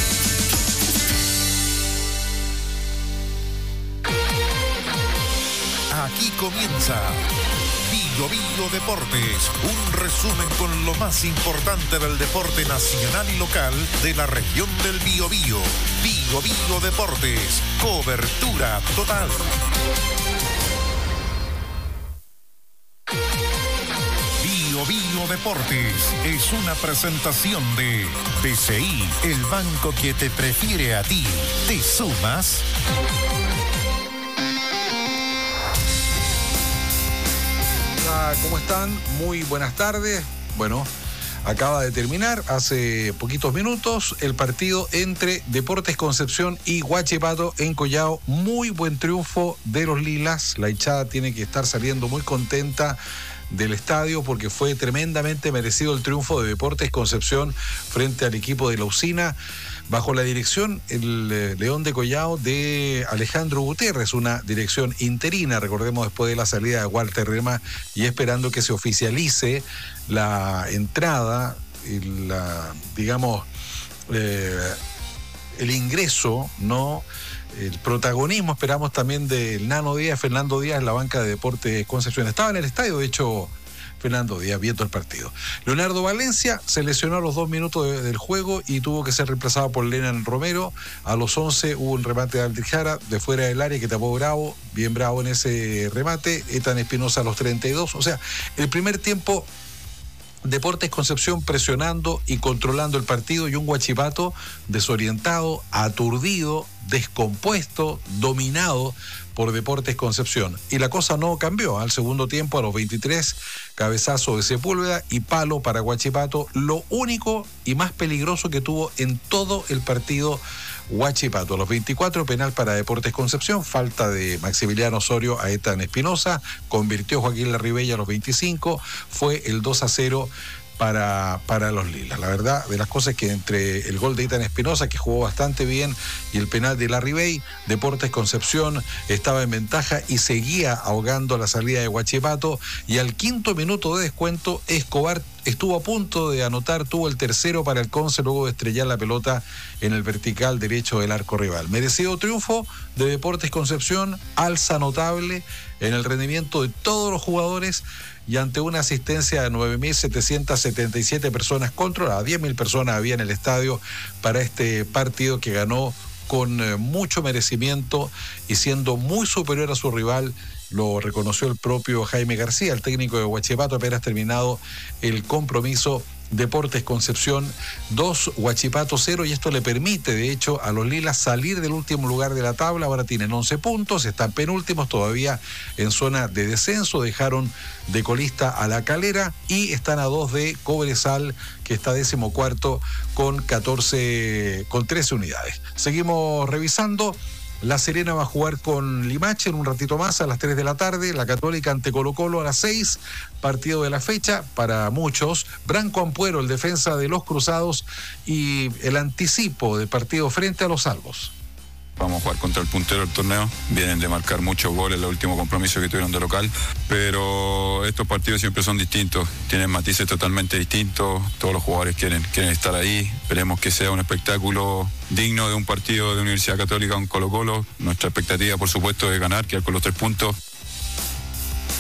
Aquí comienza Bio Bio Deportes, un resumen con lo más importante del deporte nacional y local de la región del Biobío. Bio Bio Deportes, cobertura total. Bio Deportes es una presentación de BCI, el banco que te prefiere a ti. ¿Te sumas? Hola, ¿cómo están? Muy buenas tardes. Bueno, acaba de terminar hace poquitos minutos el partido entre Deportes Concepción y Huachipato en Collao. Muy buen triunfo de los Lilas. La hinchada tiene que estar saliendo muy contenta del estadio porque fue tremendamente merecido el triunfo de Deportes Concepción frente al equipo de la Usina bajo la dirección el León de Collao de Alejandro Gutiérrez, una dirección interina, recordemos, después de la salida de Walter Rema, y esperando que se oficialice la entrada y el ingreso, ¿no? El protagonismo, esperamos, también del Nano Díaz, Fernando Díaz, en la banca de Deportes Concepción. Estaba en el estadio, de hecho, Fernando Díaz, viendo el partido. Leonardo Valencia se lesionó a los 2 minutos del juego y tuvo que ser reemplazado por Lenan Romero. A los 11 hubo un remate de Aldrijara de fuera del área que tapó Bravo, bien Bravo en ese remate. Ethan Espinosa a los 32. O sea, el primer tiempo, Deportes Concepción presionando y controlando el partido, y un Huachipato desorientado, aturdido, descompuesto, dominado por Deportes Concepción. Y la cosa no cambió. Al segundo tiempo, a los 23, cabezazo de Sepúlveda y palo para Huachipato. Lo único y más peligroso que tuvo en todo el partido Huachipato. A los 24, penal para Deportes Concepción, falta de Maximiliano Osorio a Ethan Espinosa, convirtió Joaquín Larribey a los 25, fue el 2-0 para los Lilas. La verdad de las cosas es que entre el gol de Ethan Espinosa, que jugó bastante bien, y el penal de Larribey, Deportes Concepción estaba en ventaja y seguía ahogando la salida de Huachipato, y al 5º minuto de descuento, Escobar estuvo a punto de anotar, tuvo el tercero para el Conce luego de estrellar la pelota en el vertical derecho del arco rival. Merecido triunfo de Deportes Concepción, alza notable en el rendimiento de todos los jugadores y ante una asistencia de 9.777 personas controladas. 10.000 personas había en el estadio para este partido que ganó con mucho merecimiento y siendo muy superior a su rival. Lo reconoció el propio Jaime García, el técnico de Huachipato, apenas terminado el compromiso. Deportes Concepción 2, Huachipato 0, y esto le permite, de hecho, a los Lilas salir del último lugar de la tabla. Ahora tienen 11 puntos, están penúltimos, todavía en zona de descenso, dejaron de colista a La Calera y están a 2 de Cobresal, que está 14º con 13 unidades. Seguimos revisando. La Serena va a jugar con Limache en un ratito más a las 3 de la tarde. La Católica ante Colo-Colo a las 6. Partido de la fecha para muchos. Branco Ampuero, el defensa de los Cruzados, y el anticipo del partido frente a los Salvos. Vamos a jugar contra el puntero del torneo. Vienen de marcar muchos goles en el último compromiso que tuvieron de local. Pero estos partidos siempre son distintos. Tienen matices totalmente distintos. Todos los jugadores quieren estar ahí. Esperemos que sea un espectáculo digno de un partido de Universidad Católica con Colo-Colo. Nuestra expectativa, por supuesto, es ganar, quedar con los 3 puntos.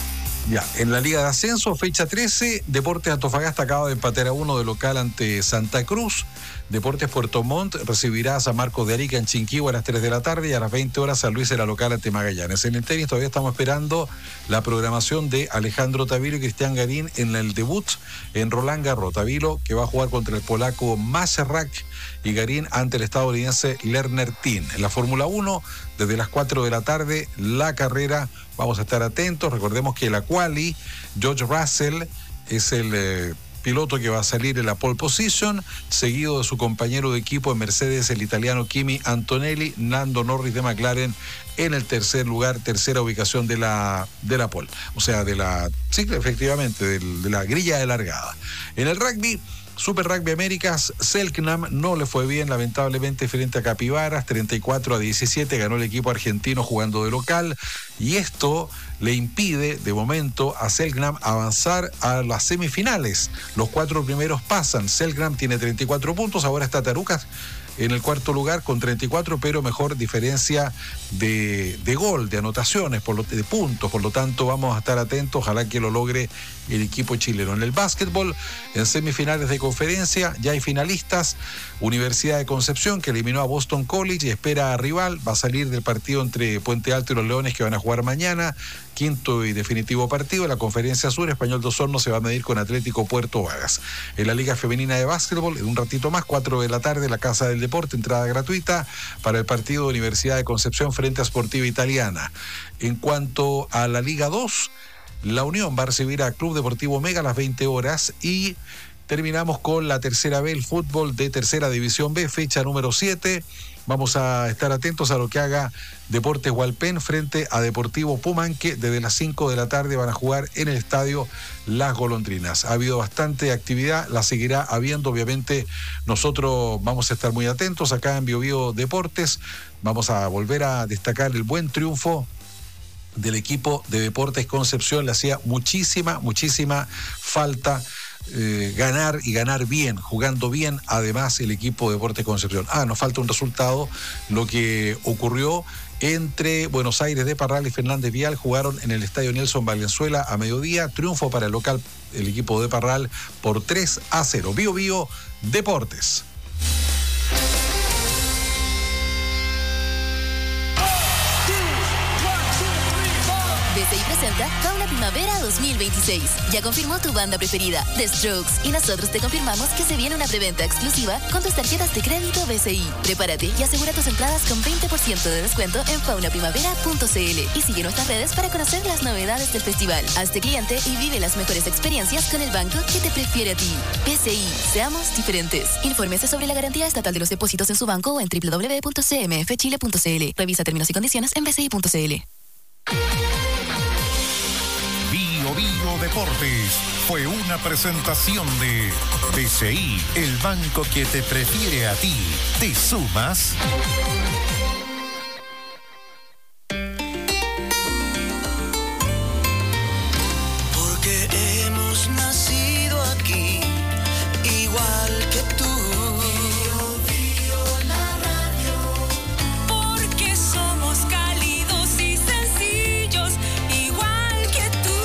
Ya, en la Liga de Ascenso, fecha 13, Deportes Antofagasta acaba de empatar a 1 de local ante Santa Cruz. Deportes Puerto Montt recibirá a San Marcos de Arica en Chinquihue a las 3 de la tarde y a las 20 horas San Luis será local ante Magallanes. En el tenis todavía estamos esperando la programación de Alejandro Tavilo y Cristian Garín en el debut en Roland Garros. Tavilo que va a jugar contra el polaco Maserrak y Garín ante el estadounidense Lerner Tin. En la Fórmula 1, desde las 4 de la tarde, la carrera, vamos a estar atentos. Recordemos que la quali, George Russell es el piloto que va a salir en la pole position, seguido de su compañero de equipo en Mercedes, el italiano Kimi Antonelli. Lando Norris de McLaren en el tercer lugar, tercera ubicación de la pole. O sea, sí, efectivamente, de la grilla de largada. En el rugby, Super Rugby Américas, Selknam no le fue bien, lamentablemente, frente a Capibaras, 34-17, ganó el equipo argentino jugando de local, y esto le impide, de momento, a Selknam avanzar a las semifinales. Los 4 primeros pasan. Selknam tiene 34 puntos, ahora está Tarucas en el cuarto lugar con 34, pero mejor diferencia de gol, de anotaciones, de puntos. Por lo tanto, vamos a estar atentos, ojalá que lo logre el equipo chileno. En el básquetbol, en semifinales de conferencia, ya hay finalistas. Universidad de Concepción, que eliminó a Boston College y espera a rival. Va a salir del partido entre Puente Alto y los Leones, que van a jugar mañana. Quinto y definitivo partido. En la Conferencia Sur, Español de Osorno se va a medir con Atlético Puerto Varas. En la Liga Femenina de Básquetbol, en un ratito más, 4 de la tarde, la Casa del Deporte, entrada gratuita para el partido de Universidad de Concepción frente a Sportiva Italiana. En cuanto a la Liga 2, la Unión va a recibir a Club Deportivo Mega a las 20 horas y terminamos con la tercera B, el fútbol de tercera división B, fecha número 7. Vamos a estar atentos a lo que haga Deportes Hualpén frente a Deportivo Pumanque. Desde las 5 de la tarde van a jugar en el estadio Las Golondrinas. Ha habido bastante actividad, la seguirá habiendo. Obviamente nosotros vamos a estar muy atentos acá en Bio Bio Deportes. Vamos a volver a destacar el buen triunfo del equipo de Deportes Concepción. Le hacía muchísima falta ganar y ganar bien, jugando bien, además el equipo de Deportes Concepción. Nos falta un resultado, lo que ocurrió entre Buenos Aires de Parral y Fernández Vial. Jugaron en el Estadio Nelson Valenzuela a mediodía, triunfo para el local, el equipo de Parral, por 3-0. Bio Bio Deportes. BCI presenta Fauna Primavera 2026. Ya confirmó tu banda preferida, The Strokes, y nosotros te confirmamos que se viene una preventa exclusiva con tus tarjetas de crédito BCI. Prepárate y asegura tus entradas con 20% de descuento en faunaprimavera.cl y sigue nuestras redes para conocer las novedades del festival. Hazte cliente y vive las mejores experiencias con el banco que te prefiere a ti. BCI, seamos diferentes. Infórmese sobre la garantía estatal de los depósitos en su banco o en www.cmfchile.cl. Revisa términos y condiciones en bci.cl. Bio Bio Deportes fue una presentación de BCI, el banco que te prefiere a ti. ¿Te sumas? Porque hemos nacido aquí, igual que tú. Bio Bio la radio. Porque somos cálidos y sencillos, igual que tú.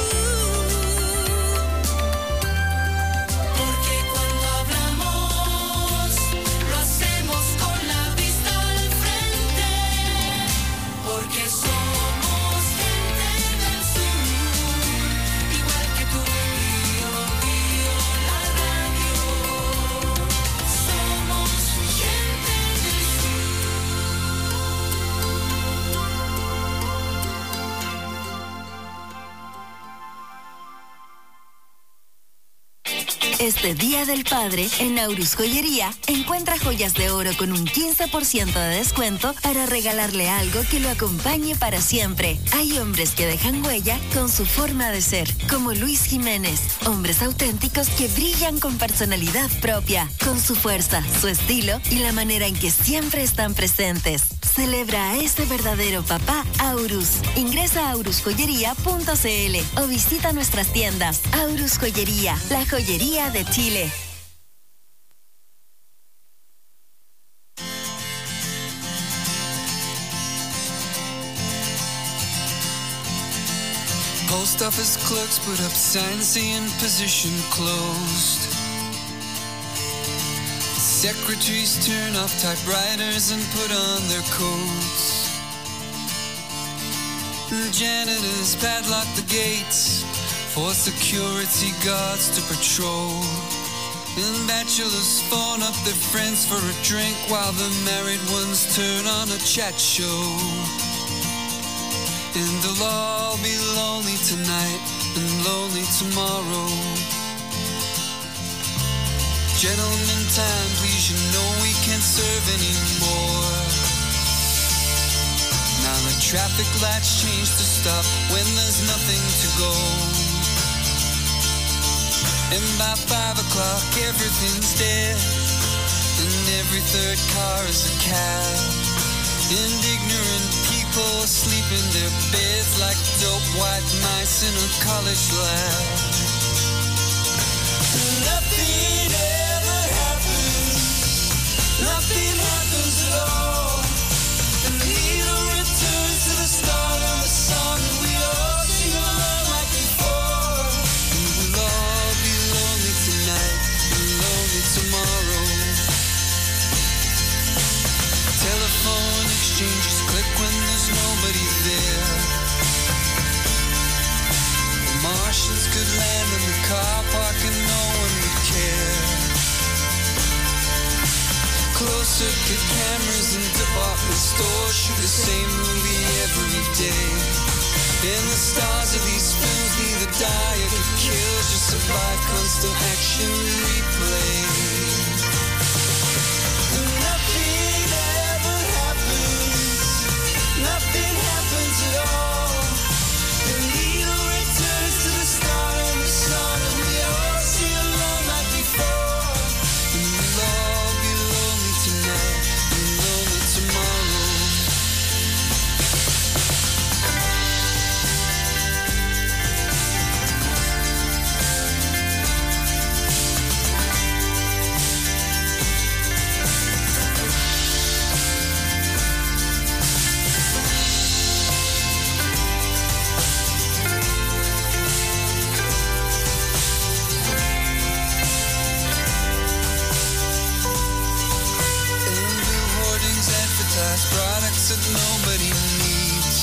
Porque cuando hablamos, lo hacemos con la vista al frente. Porque somos gente del sur, igual que tú. Bio Bio la radio. Somos gente del Este Día del Padre, en Aurus Joyería, encuentra joyas de oro con un 15% de descuento para regalarle algo que lo acompañe para siempre. Hay hombres que dejan huella con su forma de ser, como Luis Jiménez. Hombres auténticos que brillan con personalidad propia, con su fuerza, su estilo y la manera en que siempre están presentes. Celebra a ese verdadero papá Aurus. Ingresa a aurusjoyería.cl o visita nuestras tiendas. Aurus Joyería, la joyería de Chile. Post office clerks put up signs saying position closed. Secretaries turn off typewriters and put on their coats. Janitors padlock the gates for security guards to patrol. And bachelors phone up their friends for a drink while the married ones turn on a chat show. And they'll all be lonely tonight and lonely tomorrow. Gentlemen, time, please, you know we can't serve anymore. Now the traffic lights change to stop when there's nothing to go. And by 5 o'clock everything's dead, and every third car is a cab. And ignorant people sleep in their beds like dope white mice in a college lab. Nothing ever happens, nothing happens at all. The needle returns to the start of the song, and we all sing along like before. And we'll all be lonely tonight and lonely tomorrow. Telephone exchanges click when there's nobody there. The Martians could land in the car park and no one would care. Closed circuit cameras in department stores shoot the same movie every day. And the stars of these films neither die or get killed, just survive constant action replay. Nothing ever happens, nothing happens at all. The needle returns to the start of the song, and we all sing along like before. And we'll all be lonely tonight and lonely tomorrow. Products that nobody needs.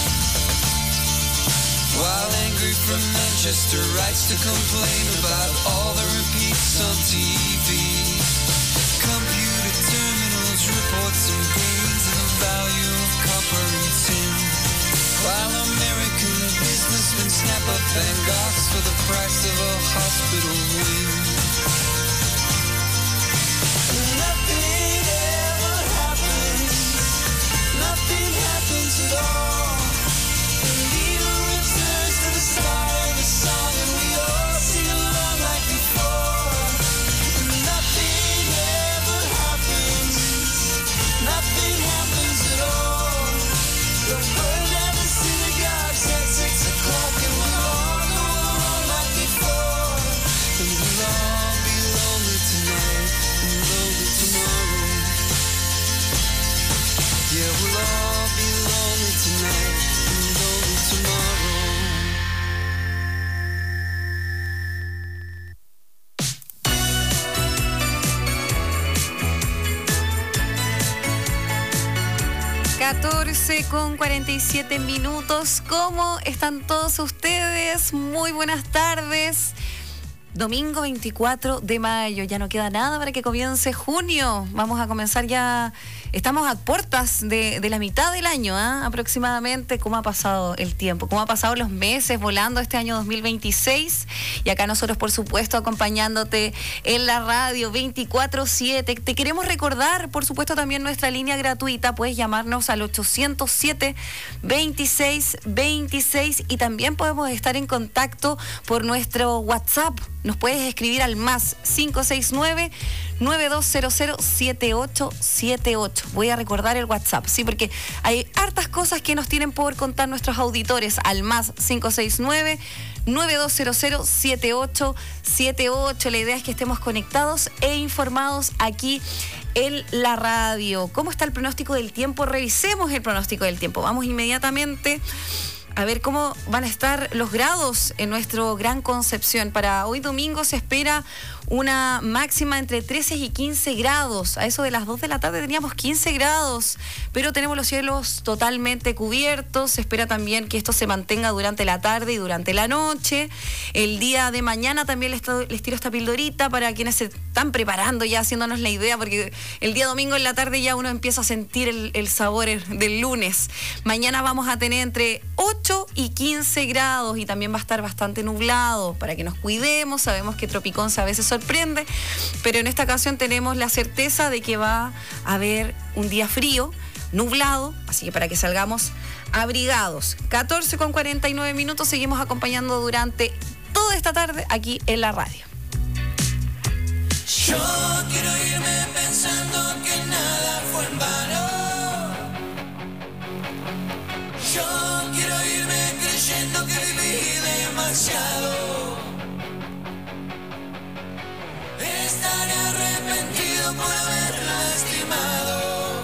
While angry from Manchester writes to complain about all the repeats on TV. Computer terminals report some gains in the value of copper and tin. While American businessmen snap up Van Goghs for the price of a hospital wing. Nothing ever happens, nothing happens at all. The needle returns to the start of the song, and we all sing along like before. Nothing ever happens, nothing happens at all. The word at the synagogues at 6 o'clock, and we'll all go along like before. And we'll all be lonely tonight and lonely tomorrow. Yeah, we'll all be lonely tonight and lonely tomorrow. 14:47. ¿Cómo están todos ustedes? Muy buenas tardes. Domingo 24 de mayo, ya no queda nada para que comience junio. Vamos a comenzar ya, estamos a puertas de la mitad del año, aproximadamente. ¿Cómo ha pasado el tiempo? ¿Cómo ha pasado los meses volando este año 2026? Y acá nosotros, por supuesto, acompañándote en la radio 24/7. Te queremos recordar, por supuesto, también nuestra línea gratuita. Puedes llamarnos al 807-2626 y también podemos estar en contacto por nuestro WhatsApp. Nos puedes escribir al más 569-9200-7878. Voy a recordar el WhatsApp, sí, porque hay hartas cosas que nos tienen por contar nuestros auditores. Al más 569-9200-7878. La idea es que estemos conectados e informados aquí en la radio. ¿Cómo está el pronóstico del tiempo? Revisemos el pronóstico del tiempo. Vamos inmediatamente a ver cómo van a estar los grados en nuestro Gran Concepción. Para hoy domingo se espera una máxima entre 13 y 15 grados. A eso de las 2 de la tarde teníamos 15 grados, pero tenemos los cielos totalmente cubiertos. Se espera también que esto se mantenga durante la tarde y durante la noche. El día de mañana también les tiro esta pildorita para quienes se están preparando ya, haciéndonos la idea, porque el día domingo en la tarde ya uno empieza a sentir el sabor del lunes. Mañana vamos a tener entre 8 y 15 grados y también va a estar bastante nublado para que nos cuidemos. Sabemos que Tropiconce a veces sorprende, pero en esta ocasión tenemos la certeza de que va a haber un día frío, nublado, así que para que salgamos abrigados. 14:49, seguimos acompañando durante toda esta tarde aquí en la radio. Yo quiero irme pensando que nada fue en vano. Yo quiero irme creyendo que viví demasiado. Estaré arrepentido por haber lastimado.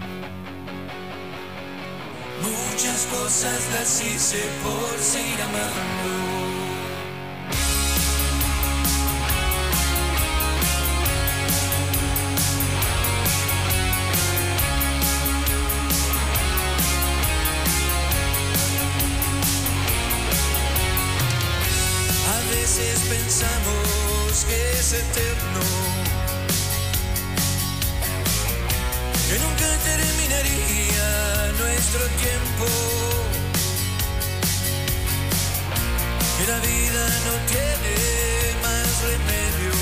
Muchas cosas las hice por seguir amando. A veces pensamos que es eterno, que nunca terminaría nuestro tiempo, que la vida no tiene más remedio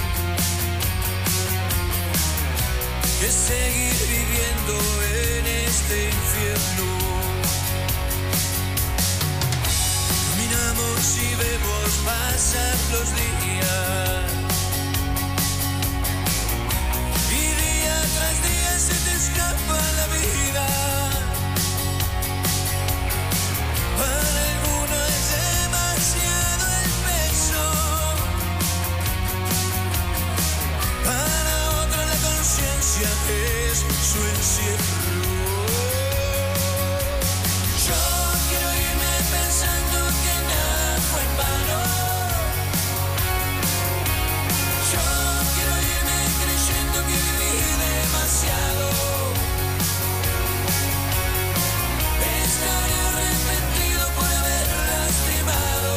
que seguir viviendo en este infierno. Caminamos y vemos pasar los días, y día tras día se te escapa la vida. Para alguno es demasiado el peso, para otro la conciencia es su encierro. Yo quiero irme pensando que nada fue en vano. Yo quiero irme creyendo que viví demasiado. Estaré arrepentido por haber lastimado.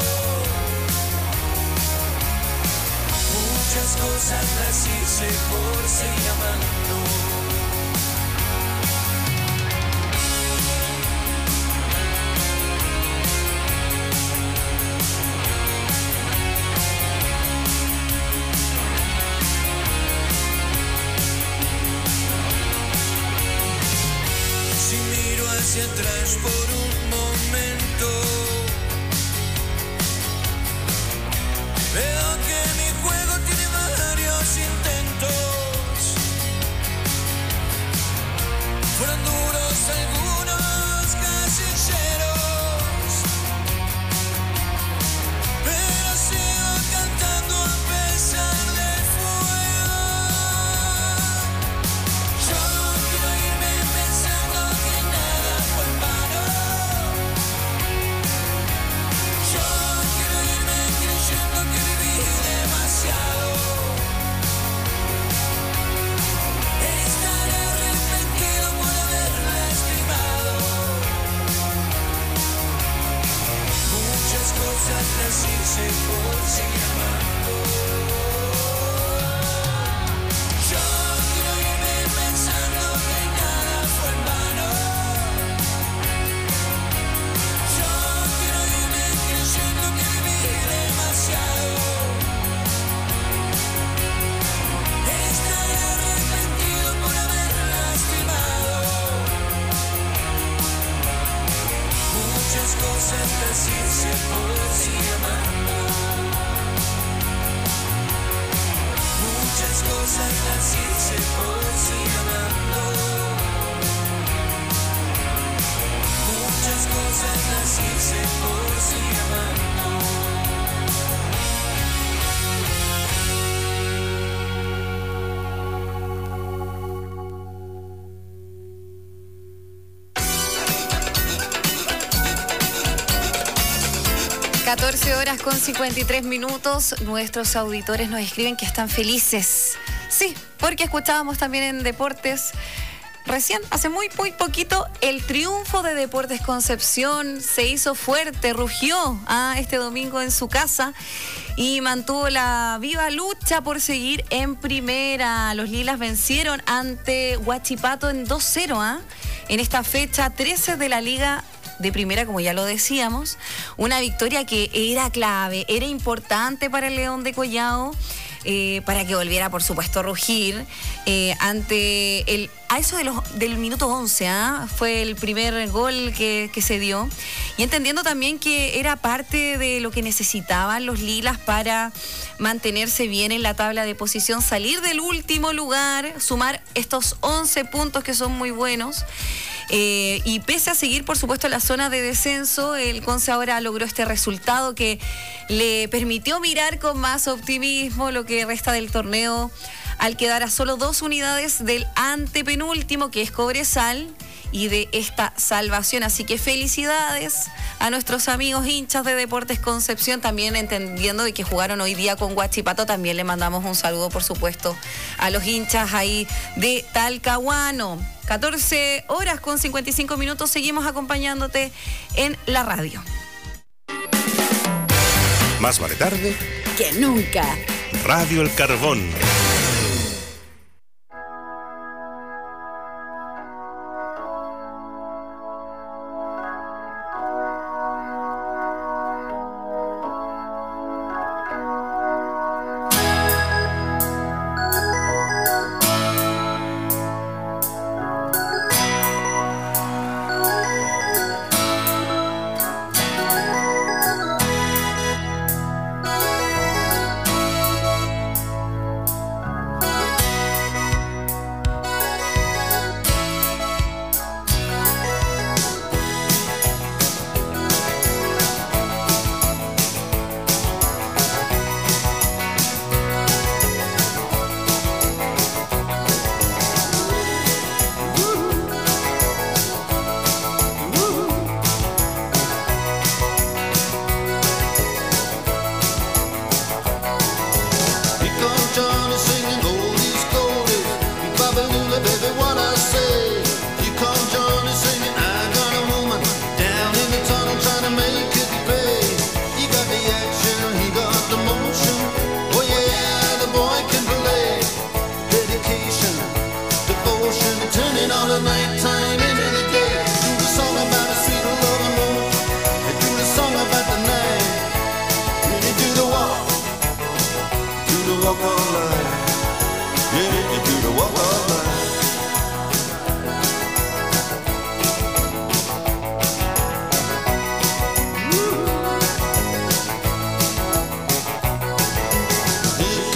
Muchas cosas las hice por seguir amando. Si miro hacia atrás por un momento, veo que mi juego tiene varios intentos. Fueron duros algunos casilleros, pero sigo cantando a pesar del fuego. Yo quiero irme pensando que nada fue en vano. Yo quiero irme creyendo que viví demasiado. Estaré arrepentido por haber lastimado. Muchas cosas las hice por seguir amando. Yo quiero irme pensando que nada fue en vano. Yo quiero irme creyendo que viví demasiado. Estaré arrepentido por haber lastimado. Muchas cosas las hice por seguir amando. 14 horas con 53 minutos. Nuestros auditores nos escriben que están felices. Sí, porque escuchábamos también en Deportes recién, hace muy poquito, el triunfo de Deportes Concepción. Se hizo fuerte, rugió este domingo en su casa y mantuvo la viva lucha por seguir en primera. Los Lilas vencieron ante Huachipato en 2-0 en esta fecha 13 de la Liga de Primera, como ya lo decíamos. Una victoria que era clave, era importante para el León de Collao, para que volviera, por supuesto, a rugir ante a eso del minuto 11, fue el primer gol que se dio, y entendiendo también que era parte de lo que necesitaban los Lilas para mantenerse bien en la tabla de posición, salir del último lugar, sumar estos 11 puntos que son muy buenos. Y pese a seguir, por supuesto, en la zona de descenso, el Conce ahora logró este resultado que le permitió mirar con más optimismo lo que resta del torneo, al quedar a solo 2 unidades del antepenúltimo, que es Cobresal, y de esta salvación. Así que felicidades a nuestros amigos hinchas de Deportes Concepción, también entendiendo de que jugaron hoy día con Huachipato. También le mandamos un saludo, por supuesto, a los hinchas ahí de Talcahuano. 14 horas con 55 minutos, seguimos acompañándote en la radio. Más vale tarde que nunca. Radio El Carbón.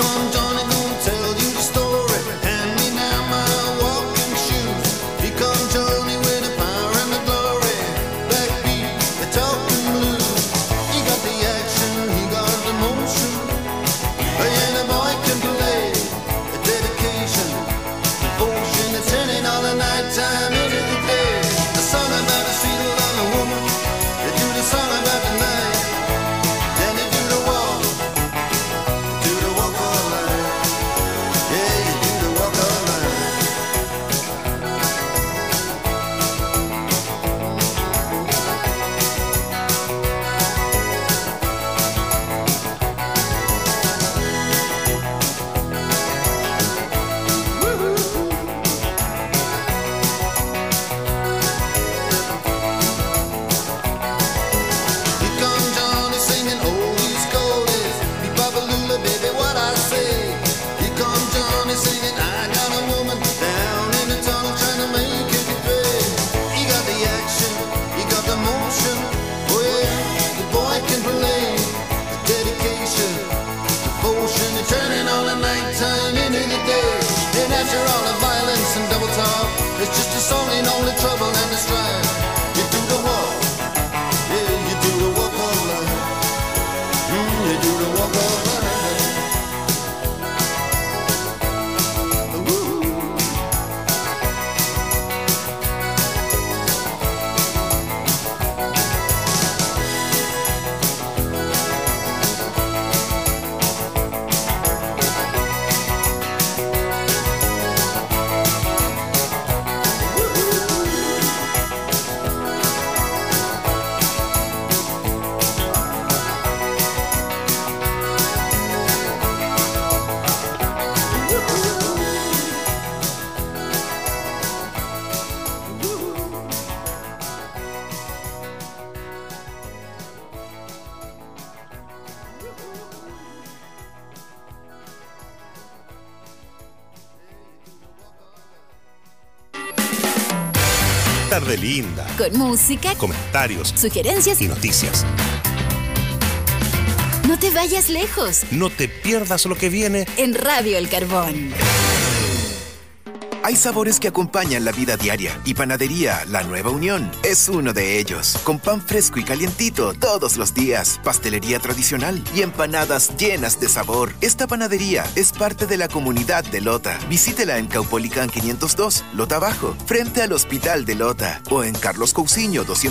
Come tarde linda. Con música, Comentarios, sugerencias y noticias. No te vayas lejos. No te pierdas lo que viene En Radio El Carbón. Hay sabores que acompañan la vida diaria y Panadería La Nueva Unión es uno de ellos. Con pan fresco y calientito todos los días, pastelería tradicional y empanadas llenas de sabor. Esta panadería es parte de la comunidad de Lota. Visítela en Caupolicán 502, Lota Bajo, frente al Hospital de Lota, o en Carlos Cousiño 200.